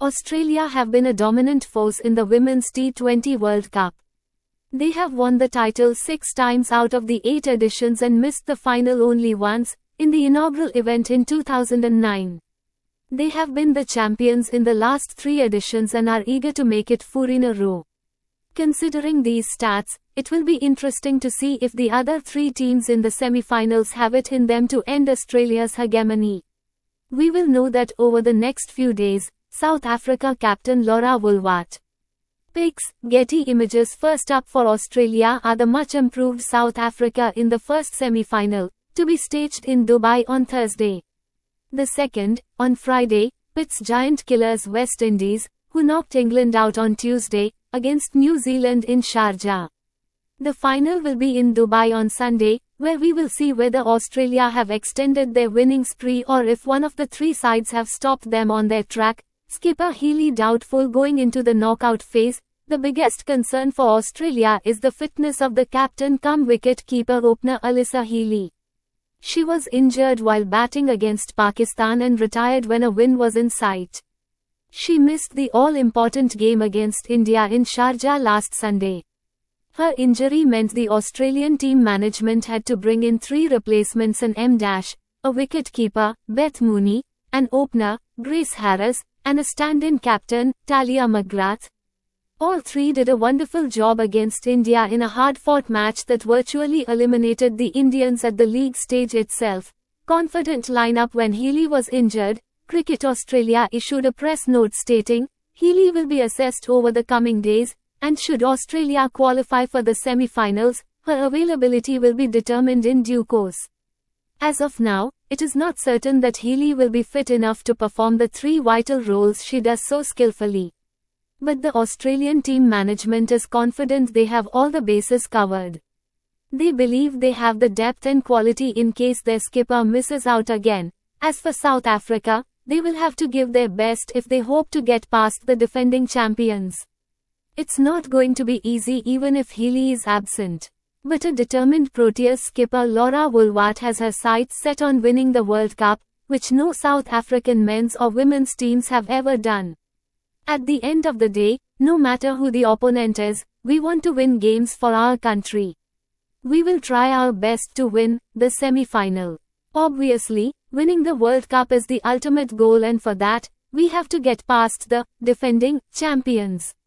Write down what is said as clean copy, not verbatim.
Australia have been a dominant force in the Women's T20 World Cup. They have won the title 6 times out of the 8 editions and missed the final only once, in the inaugural event in 2009. They have been the champions in the last 3 editions and are eager to make it 4 in a row. Considering these stats, it will be interesting to see if the other 3 teams in the semi-finals have it in them to end Australia's hegemony. We will know that over the next few days. South Africa captain Laura Woolward. Pics, Getty Images. First up for Australia are the much improved South Africa in the first semi-final, to be staged in Dubai on Thursday. The second, on Friday, pits giant killers West Indies, who knocked England out on Tuesday, against New Zealand in Sharjah. The final will be in Dubai on Sunday, where we will see whether Australia have extended their winning spree or if one of the 3 sides have stopped them on their track. Skipper Healy doubtful going into the knockout phase. The biggest concern for Australia is the fitness of the captain cum wicket-keeper opener Alyssa Healy. She was injured while batting against Pakistan and retired when a win was in sight. She missed the all-important game against India in Sharjah last Sunday. Her injury meant the Australian team management had to bring in 3 replacements: an a wicket-keeper, Beth Mooney, an opener, Grace Harris, and a stand-in captain, Talia McGrath. All 3 did a wonderful job against India in a hard-fought match that virtually eliminated the Indians at the league stage itself. Confident lineup when Healy was injured. Cricket Australia issued a press note stating, Healy will be assessed over the coming days, and should Australia qualify for the semi-finals, her availability will be determined in due course. As of now, it is not certain that Healy will be fit enough to perform the 3 vital roles she does so skillfully. But the Australian team management is confident they have all the bases covered. They believe they have the depth and quality in case their skipper misses out again. As for South Africa, they will have to give their best if they hope to get past the defending champions. It's not going to be easy even if Healy is absent. But a determined Proteas skipper Laura Woolward has her sights set on winning the World Cup, which no South African men's or women's teams have ever done. At the end of the day, no matter who the opponent is, we want to win games for our country. We will try our best to win the semi-final. Obviously, winning the World Cup is the ultimate goal, and for that, we have to get past the defending champions.